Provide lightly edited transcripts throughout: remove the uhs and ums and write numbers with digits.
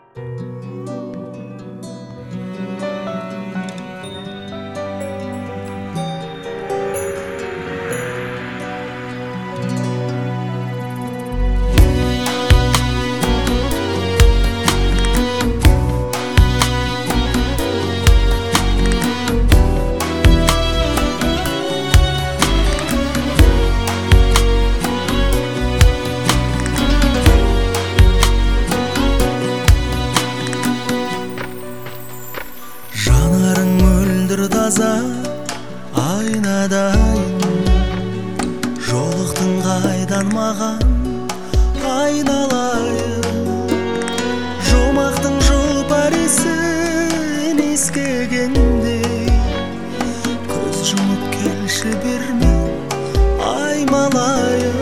Жанарың мөлдір таза айнадайын, жолықтың қайдан маған айналайын. Жомақтың жұпар иісін иіскегендей, көз жұмып келші бермен аймалайын.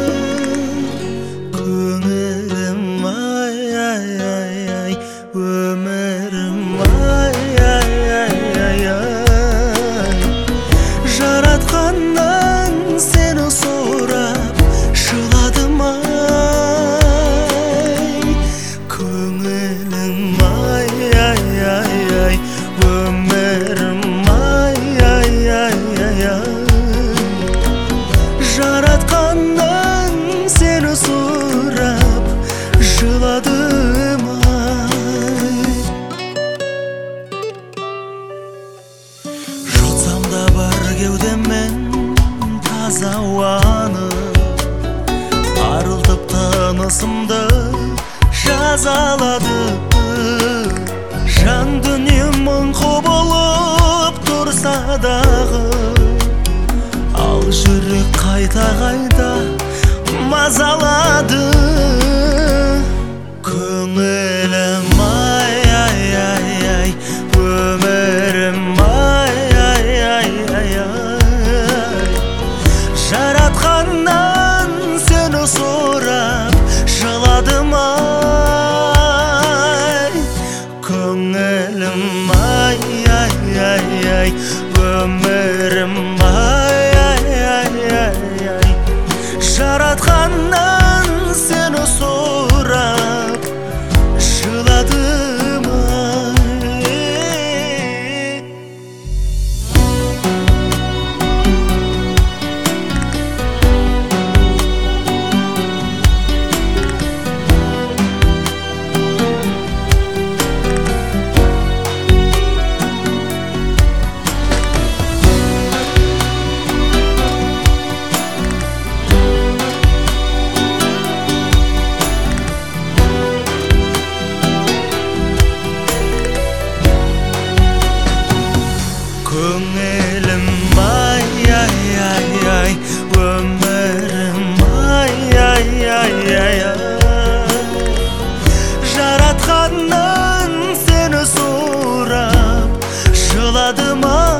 Көңілім ай ай ай ай, өмірім ай ай ай ай ай. Жаратқаннан сені сұрап жыладым ай. Көңілім ай ай ай ай, өмірім ай ай ай ай ай. Жаратқаннан сені сұрап жыладым ай. Жұтсам да бар кеудеммен таза ауаны, арылтып тынысымды жазалады. Жан дүнием мұңқы болып тұрса дағы, ал жүрек қайта мазалады. Көңілім ай ай ай ай, өмірім ай ай ай ай ай. Жаратқаннан сені сұрап жыладым ай. Көңілім ай ай ай ай, өмірім ай ай ай ай ай. Жаратқаннан сені сұрап жыладым ай. Көңілім ай ай ай ай, өмірім ай ай ай ай ай. Жаратқаннан сені сұрап жыладым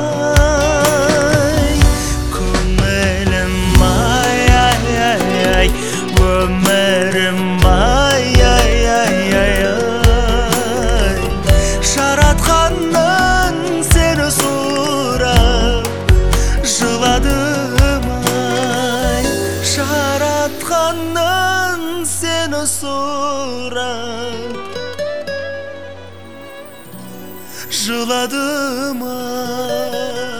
ай. Көңілім ай ай ай ай, өмірім ай ай ай ай ай. Жаратқаннан сені сұрап жыладым ай. Жаратқаннан сені сұрап жыладым ай.